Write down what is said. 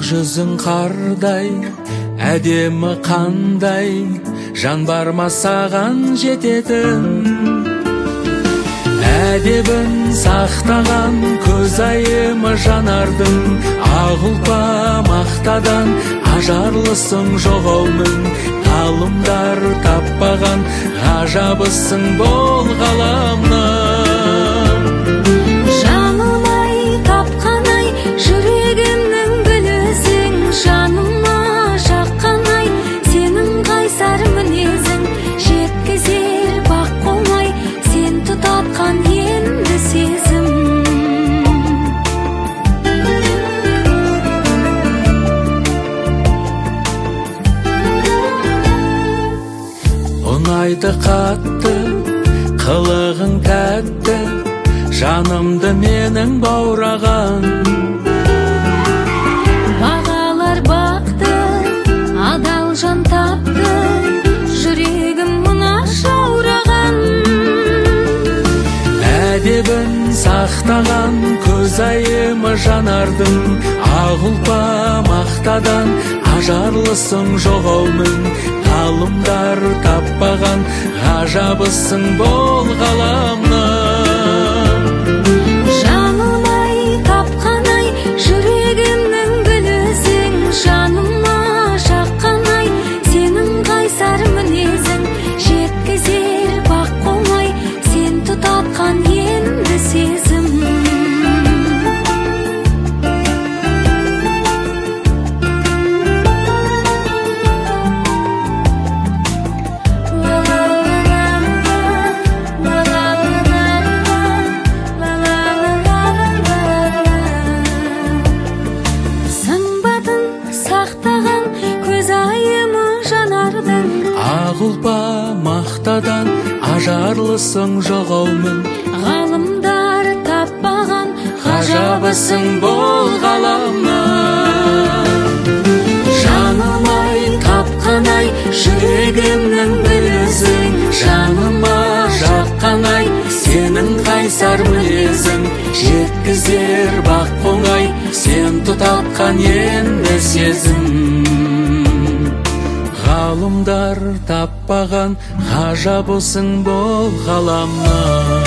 жүзің қардай, әдемі қандай, жан барма саған жететін. Әдебін сақтаған көзайымы жанардың, ақ ұлпа мақтадан ажарлысың жоғалмын. Ғалымдар таппаған ғажабысың бол ғаламның. Жаным-ай, тапқан-ай, жүрегімнің гүлісің. Жаныма жаққан-ай, сенің қайсар мінезің. Жеткізер бақ қомай, сен тұтатқан енді сезім. Ұнайды қатты, қылығың тәтті, жанымды менің баураған. Бағалар бақты, адал жан тапты, жүрегім мұна жаураған. Әдебін сақтаған көзайымы жанардың, ақ ұлпа мақтадан ажарлысың жоғалмын. Ғалымдар таппаған ғажабысың бол ғаламның. Жаным-ай, тапқан-ай, жүрегімнің гүлісің. Жаныма жаққан-ай, сенің қайсар мінезің. Жеткізер бақ қомай, сен тұтатқан енді сезім. Ақ ұлпа мақтадан ажарлысың жоғалмын. Ғалымдар таппаған ғажабысың бол ғаламның. Жаным-ай, тапқан-ай, жүрегімнің гүлісің. Жаныма жаққан-ай, сенің қайсар мінезің. Жеткізер бақ қоңай, сен тұтатқан енді сезім. Ғалымдар таппаған ғажабысың бол ғаламның.